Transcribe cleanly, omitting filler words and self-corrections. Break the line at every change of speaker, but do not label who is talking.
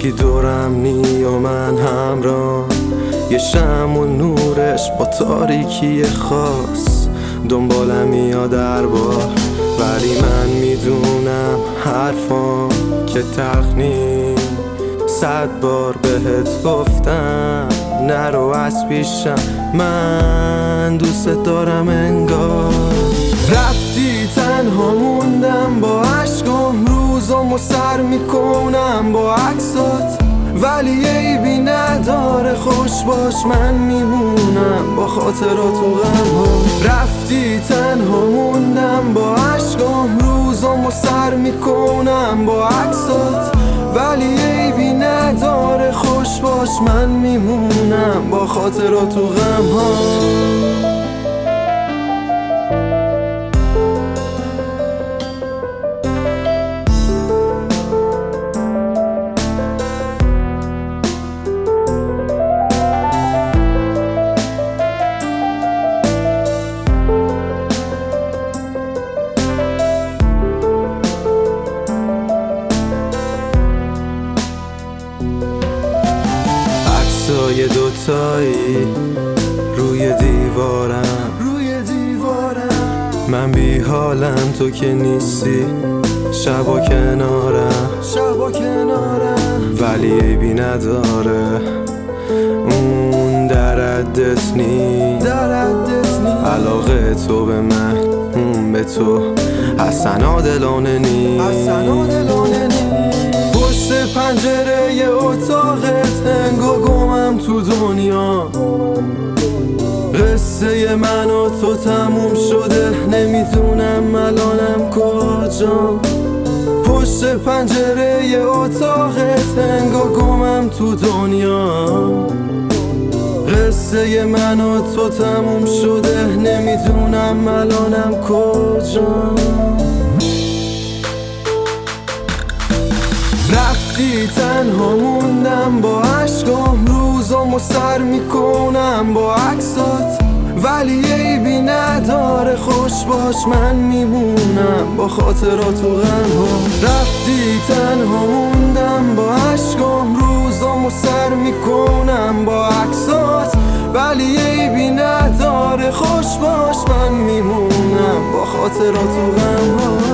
هیچکی دورم نی و من همراه، یه شمع و نورش با تاریکی خاص دنبالم میاد در بار. ولی من میدونم حرفام که تخنی 100 بار بهت گفتم نرو از پیشم، من دوست دارم انگار. رفتی تنها موندم با عشقام، روزامو سر میکنم با عکسات، ولی عیبی نداره خوش باش من میمونم با خاطرات و غم‌ها. رفتی تنها موندم با عشقام، روزامو سر میکنم با عکسات، ولی عیبی نداره خوش باش من میمونم با خاطرات و غم‌ها. عکسای دوتایی روی دیوارم، من بی حالم تو که نیستی، شبا کنارم ولی عیبی نداره اون در حدت نی. علاقه تو به من اون به تو اصلا عادلانه نی. پشت پنجره اتاقت انگار گمم تو دنیا، قصه من و تو تموم شده نمیدونم الانم کجا. پشت پنجره اتاقت انگار گمم تو دنیا، قصه من و تو تموم شده نمیدونم الانم کجا. رفتی تنها موندم با عشقام، روزامو سر میکنم با عکسات، ولی عیبی نداره خوش باش من میمونم با خاطرات و غم‌ها. رفتی تنها موندم با عشقام، روزامو سر میکنم با عکسات، ولی عیبی نداره خوش باش من میمونم با خاطرات و غم‌ها.